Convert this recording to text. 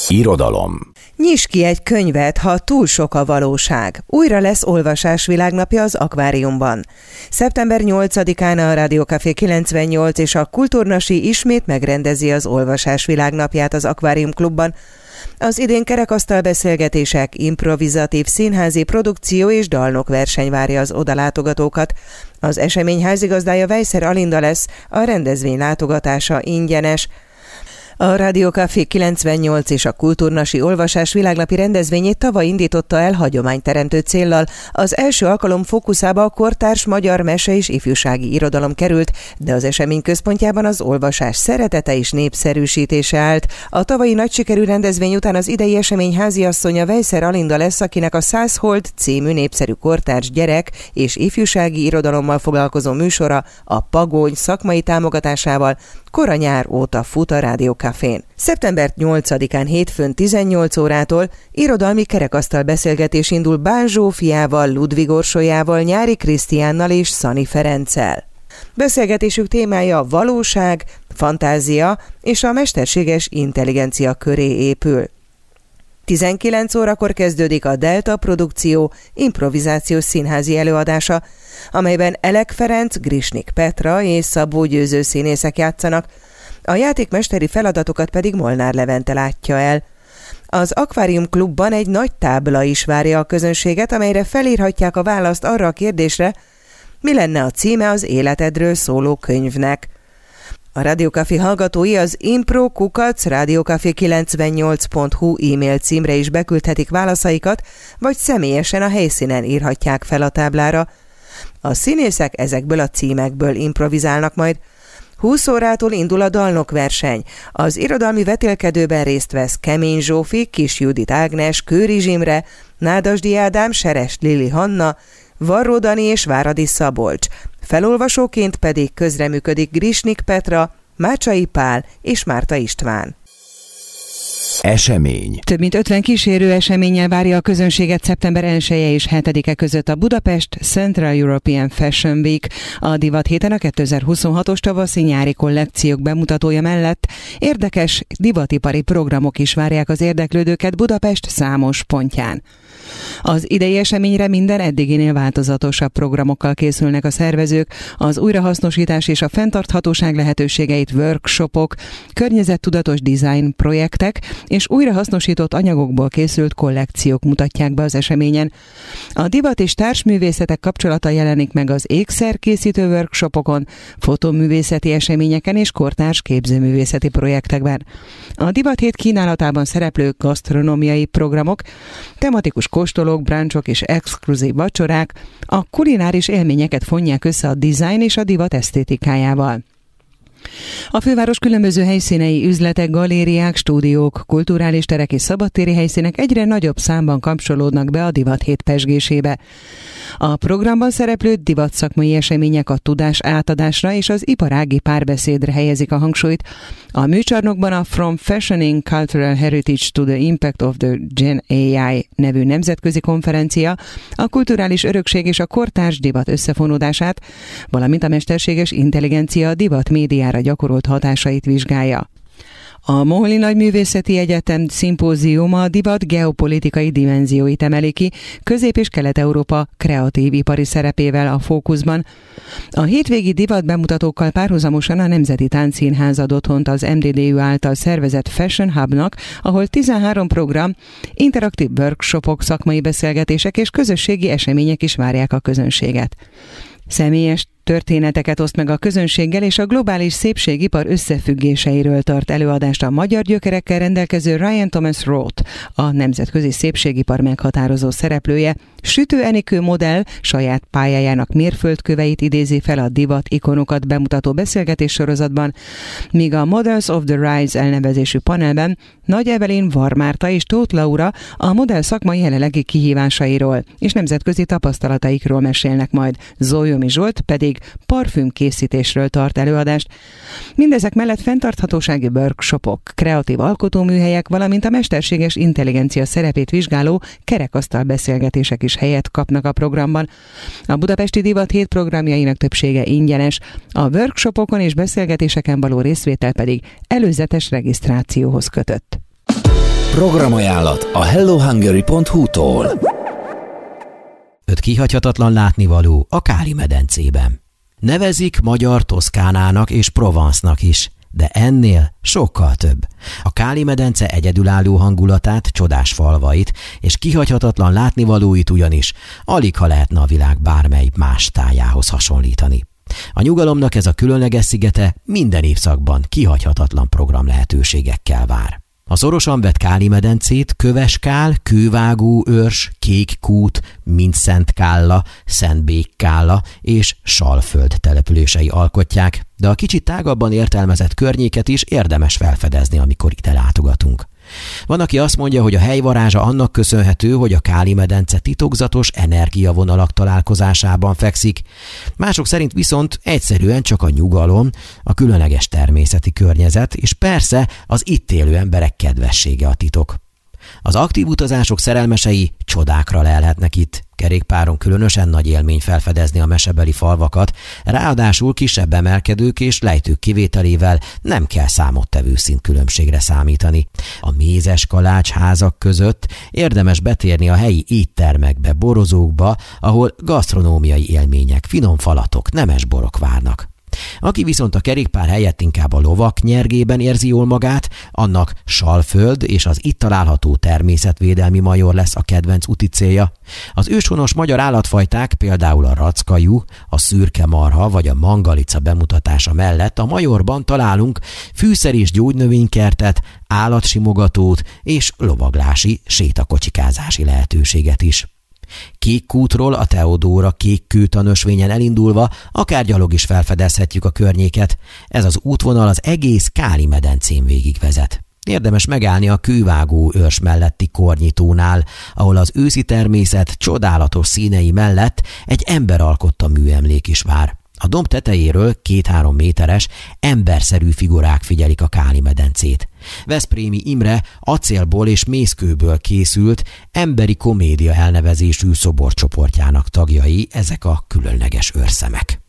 Irodalom. Nyiss ki egy könyvet, ha túl sok a valóság. Újra lesz olvasás világnapja az Akváriumban. Szeptember 8-án a Rádió Café 98 és a Kultúrnasi ismét megrendezi az olvasás világnapját az Akvárium Klubban. Az idén kerekasztal beszélgetések, improvizatív színházi produkció és dalnokverseny várja az odalátogatókat. Az esemény házigazdája Weisser Alinda lesz, a rendezvény látogatása ingyenes. A Rádió Café 98 és a Kultúrnasi olvasás világnapi rendezvényét tavaly indította el hagyományteremtő céllal. Az első alkalom fókuszába a kortárs magyar mese és ifjúsági irodalom került, de az esemény központjában az olvasás szeretete és népszerűsítése állt. A tavalyi nagy sikerű rendezvény után az idei esemény háziasszonya Weisser Alinda lesz, akinek a 100 Hold című népszerű kortárs gyerek és ifjúsági irodalommal foglalkozó műsora a Pagony szakmai támogatásával kora-nyár óta fut a Rádió Cafén. Szeptember 8-án hétfőn 18 órától irodalmi kerekasztal beszélgetés indul Bán Zsófiával, Ludvig Orsolyával, Nyári Krisztiánnal és Szani Ferenccel. Beszélgetésük témája a valóság, fantázia és a mesterséges intelligencia köré épül. 19 órakor kezdődik a Delta produkció improvizációs színházi előadása, amelyben Elek Ferenc, Grisnik Petra és Szabó Győző színészek játszanak, a játékmesteri feladatokat pedig Molnár Levente látja el. Az Akvárium Klubban egy nagy tábla is várja a közönséget, amelyre felírhatják a választ arra a kérdésre, mi lenne a címe az életedről szóló könyvnek. A Rádió Café hallgatói az impro@radiocafé98.hu e-mail címre is beküldhetik válaszaikat, vagy személyesen a helyszínen írhatják fel a táblára. A színészek ezekből a címekből improvizálnak majd. 20 órától indul a dalnokverseny. Az irodalmi vetélkedőben részt vesz Kemény Zsófi, Kis Judit Ágnes, Kőrizs Imre, Nádasdy Ádám, Serest Lili Hanna, Varró Dani és Váradi Szabolcs. Felolvasóként pedig közreműködik Grisnik Petra, Mácsai Pál és Márta István. Esemény. Több mint 50 kísérő eseménnyel várja a közönséget szeptember 1-e és 7-e között a Budapest Central European Fashion Week. A divat héten a 2026-os tavaszi-nyári kollekciók bemutatója mellett érdekes divatipari programok is várják az érdeklődőket Budapest számos pontján. Az idei eseményre minden eddiginél változatosabb programokkal készülnek a szervezők, az újrahasznosítás és a fenntarthatóság lehetőségeit workshopok, környezettudatos design projektek és újrahasznosított anyagokból készült kollekciók mutatják be az eseményen. A divat és társművészetek kapcsolata jelenik meg az ékszerkészítő workshopokon, fotóművészeti eseményeken és kortárs képzőművészeti projektekben. A divathét kínálatában szereplő gasztronómiai programok, tematikus kóstolók, brunchok és exkluzív vacsorák a kulináris élményeket fonják össze a design és a divat esztétikájával. A főváros különböző helyszínei, üzletek, galériák, stúdiók, kulturális terek és szabadtéri helyszínek egyre nagyobb számban kapcsolódnak be a divathét pezsgésébe. A programban szereplő divatszakmai események a tudás átadásra és az iparági párbeszédre helyezik a hangsúlyt. A műcsarnokban a From Fashioning Cultural Heritage to the Impact of the Gen AI nevű nemzetközi konferencia a kulturális örökség és a kortárs divat összefonódását, valamint a mesterséges intelligencia a divat médiára gyakorolt hatásait vizsgálja. A Moholi Nagyművészeti Egyetem szimpóziuma a divat geopolitikai dimenzióit emeli ki, Közép- és Kelet-Európa kreatív ipari szerepével a fókuszban. A hétvégi divat bemutatókkal párhuzamosan a Nemzeti Táncszínház ad otthont az MDDU által szervezett Fashion Hubnak, ahol 13 program, interaktív workshopok, szakmai beszélgetések és közösségi események is várják a közönséget. Személyes történeteket oszt meg a közönséggel, és a globális szépségipar összefüggéseiről tart előadást a magyar gyökerekkel rendelkező Ryan Thomas Roth, a nemzetközi szépségipar meghatározó szereplője. Sütő Enikő modell saját pályájának mérföldköveit idézi fel a divat ikonokat bemutató beszélgetés sorozatban, míg a Models of the Rise elnevezésű panelben Nagy Evelyn, Varmárta és Tóth Laura a modell szakmai jelenlegi kihívásairól és nemzetközi tapasztalataikról mesélnek majd. Zólyomi Zsolt pedig parfümkészítésről tart előadást. Mindezek mellett fenntarthatósági workshopok, kreatív alkotóműhelyek, valamint a mesterséges intelligencia szerepét vizsgáló kerekasztal beszélgetések is helyet kapnak a programban. A budapesti divat hét programjainak többsége ingyenes, a workshopokon és beszélgetéseken való részvétel pedig előzetes regisztrációhoz kötött. Programajánlat a hellohungary.hu-tól. 5 kihagyhatatlan látnivaló a Káli-medencében. Nevezik magyar Toszkánának és Provence-nak is, de ennél sokkal több. A Káli-medence egyedülálló hangulatát, csodás falvait és kihagyhatatlan látnivalóit ugyanis aligha lehetne a világ bármely más tájához hasonlítani. A nyugalomnak ez a különleges szigete minden évszakban kihagyhatatlan program lehetőségekkel vár. A szorosan vett Káli-medencét Köveskál, Kővágó őrs, Kékkút, Mindszentkálla, Szentbékkálla és Salföld települései alkotják, de a kicsit tágabban értelmezett környéket is érdemes felfedezni, amikor ide látogatunk. Van, aki azt mondja, hogy a hely varázsa annak köszönhető, hogy a Káli-medence titokzatos energiavonalak találkozásában fekszik. Mások szerint viszont egyszerűen csak a nyugalom, a különleges természeti környezet, és persze az itt élő emberek kedvessége a titok. Az aktív utazások szerelmesei csodákra lelhetnek itt. Kerékpáron különösen nagy élmény felfedezni a mesebeli falvakat, ráadásul kisebb emelkedők és lejtők kivételével nem kell számottevő szintkülönbségre számítani. A mézes kalácsházak között érdemes betérni a helyi éttermekbe, borozókba, ahol gasztronómiai élmények, finom falatok, nemes borok várnak. Aki viszont a kerékpár helyett inkább a lovak nyergében érzi jól magát, annak Salföld és az itt található természetvédelmi major lesz a kedvenc úti célja. Az őshonos magyar állatfajták, például a rackajú, a szürke marha vagy a mangalica bemutatása mellett a majorban találunk fűszer- és gyógynövénykertet, állatsimogatót és lovaglási, sétakocsikázási lehetőséget is. Kékkútról a Teodóra Kékkőtanösvényen elindulva akár gyalog is felfedezhetjük a környéket. Ez az útvonal az egész Káli-medencén végigvezet. Érdemes megállni a Kővágó őrs melletti Kornyitónál, ahol az őszi természet csodálatos színei mellett egy emberalkotta műemlék is vár. A domb tetejéről 2-3 méteres, emberszerű figurák figyelik a Káli-medencét. Veszprémi Imre acélból és mészkőből készült emberi komédia elnevezésű szoborcsoportjának tagjai ezek a különleges őrszemek.